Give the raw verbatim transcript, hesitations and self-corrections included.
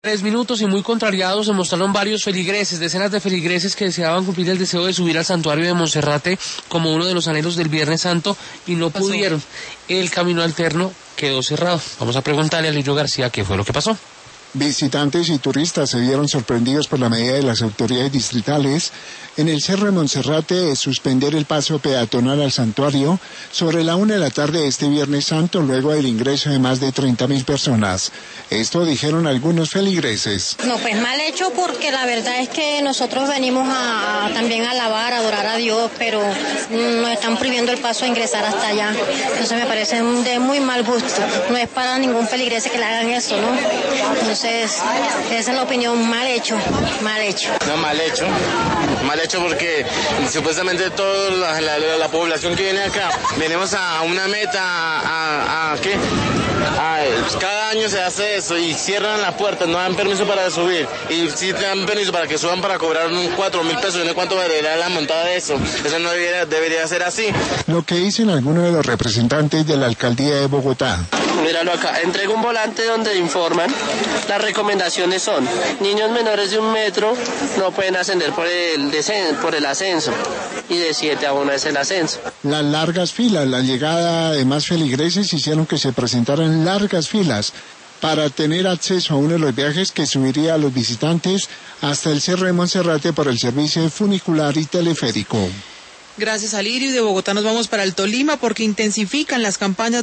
Tres minutos y muy contrariados se mostraron varios feligreses, decenas de feligreses que deseaban cumplir el deseo de subir al santuario de Monserrate como uno de los anhelos del Viernes Santo y no pudieron. El camino alterno quedó cerrado. Vamos a preguntarle a Lirio García qué fue lo que pasó. Visitantes y turistas se vieron sorprendidos por la medida de las autoridades distritales en el Cerro de Monserrate de suspender el paso peatonal al santuario sobre la una de la tarde de este Viernes Santo, luego del ingreso de más de treinta mil personas. Esto dijeron algunos feligreses. No, pues mal hecho, porque la verdad es que nosotros venimos a, a también a alabar, a adorar a Dios, pero nos están prohibiendo el paso a ingresar hasta allá. Entonces me parece de muy mal gusto. No es para ningún feligrese que le hagan eso, ¿no? Entonces, esa es la opinión, mal hecho, mal hecho. No, mal hecho, mal hecho porque supuestamente toda la, la, la población que viene acá, venimos a una meta, a, a, a ¿qué? A, cada año se hace eso y cierran las puertas, no dan permiso para subir. Y si te dan permiso para que suban para cobrar un cuatro mil pesos, no sé cuánto valdría la montada de eso. Eso no debería, debería ser así. Lo que dicen algunos de los representantes de la alcaldía de Bogotá. Míralo acá, entrega un volante donde informan. Las recomendaciones son: niños menores de un metro no pueden ascender por el descen- por el ascenso, y de siete a uno es el ascenso. Las largas filas, la llegada de más feligreses hicieron que se presentaran largas filas para tener acceso a uno de los viajes que subiría a los visitantes hasta el Cerro de Monserrate por el servicio funicular y teleférico. Gracias a Lirio, y de Bogotá nos vamos para el Tolima porque intensifican las campañas